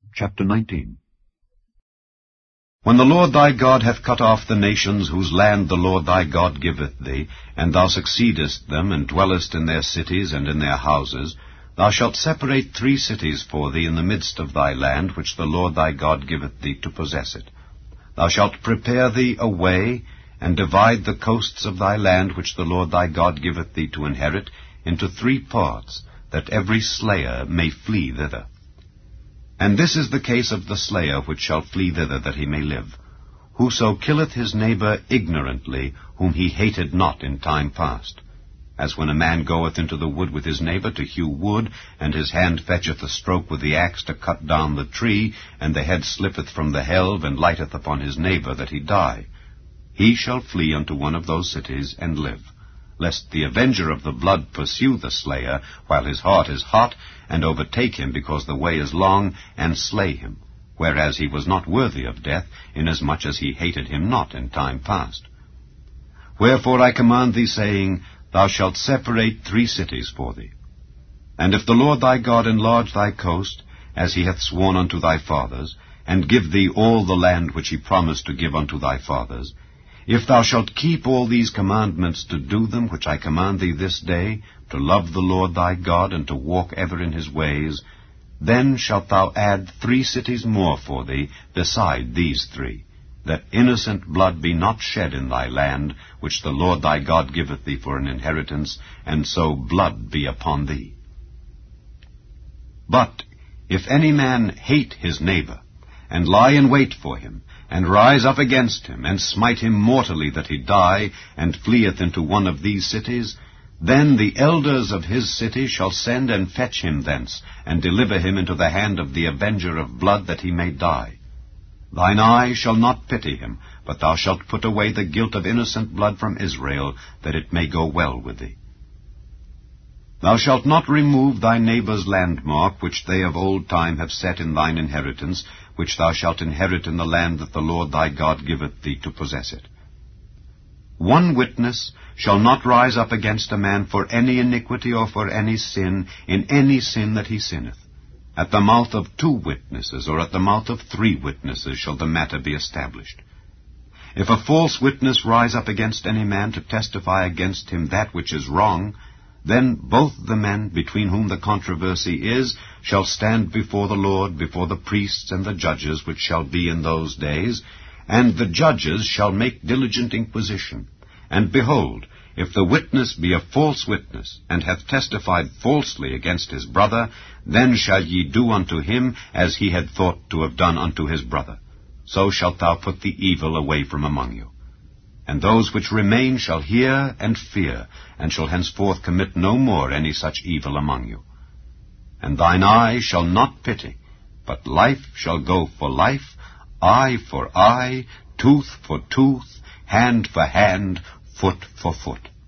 Chapter 19. When the Lord thy God hath cut off the nations whose land the Lord thy God giveth thee, and thou succeedest them, and dwellest in their cities and in their houses, thou shalt separate 3 cities for thee in the midst of thy land, which the Lord thy God giveth thee to possess it. Thou shalt prepare thee a way, and divide the coasts of thy land, which the Lord thy God giveth thee to inherit, into 3 parts, that every slayer may flee thither. And this is the case of the slayer which shall flee thither, that he may live. Whoso killeth his neighbor ignorantly, whom he hated not in time past. As when a man goeth into the wood with his neighbor to hew wood, and his hand fetcheth a stroke with the axe to cut down the tree, and the head slippeth from the helve, and lighteth upon his neighbor, that he die. He shall flee unto one of those cities, and live, lest the avenger of the blood pursue the slayer, while his heart is hot, and overtake him, because the way is long, and slay him, whereas he was not worthy of death, inasmuch as he hated him not in time past. Wherefore I command thee, saying, Thou shalt separate 3 cities for thee. And if the Lord thy God enlarge thy coast, as he hath sworn unto thy fathers, and give thee all the land which he promised to give unto thy fathers, if thou shalt keep all these commandments to do them, which I command thee this day, to love the Lord thy God, and to walk ever in his ways, then shalt thou add 3 cities more for thee, beside these 3, that innocent blood be not shed in thy land, which the Lord thy God giveth thee for an inheritance, and so blood be upon thee. But if any man hate his neighbor, and lie in wait for him, and rise up against him, and smite him mortally that he die, and fleeth into one of these cities, then the elders of his city shall send and fetch him thence, and deliver him into the hand of the avenger of blood, that he may die. Thine eye shall not pity him, but thou shalt put away the guilt of innocent blood from Israel, that it may go well with thee. Thou shalt not remove thy neighbour's landmark, which they of old time have set in thine inheritance, which thou shalt inherit in the land that the Lord thy God giveth thee to possess it. 1 witness shall not rise up against a man for any iniquity or for any sin, in any sin that he sinneth. At the mouth of 2 witnesses, or at the mouth of 3 witnesses, shall the matter be established. If a false witness rise up against any man to testify against him that which is wrong, then both the men between whom the controversy is shall stand before the Lord, before the priests and the judges which shall be in those days, and the judges shall make diligent inquisition. And behold, if the witness be a false witness, and hath testified falsely against his brother, then shall ye do unto him as he had thought to have done unto his brother. So shalt thou put the evil away from among you. And those which remain shall hear and fear, and shall henceforth commit no more any such evil among you. And thine eye shall not pity, but life shall go for life, eye for eye, tooth for tooth, hand for hand, foot for foot.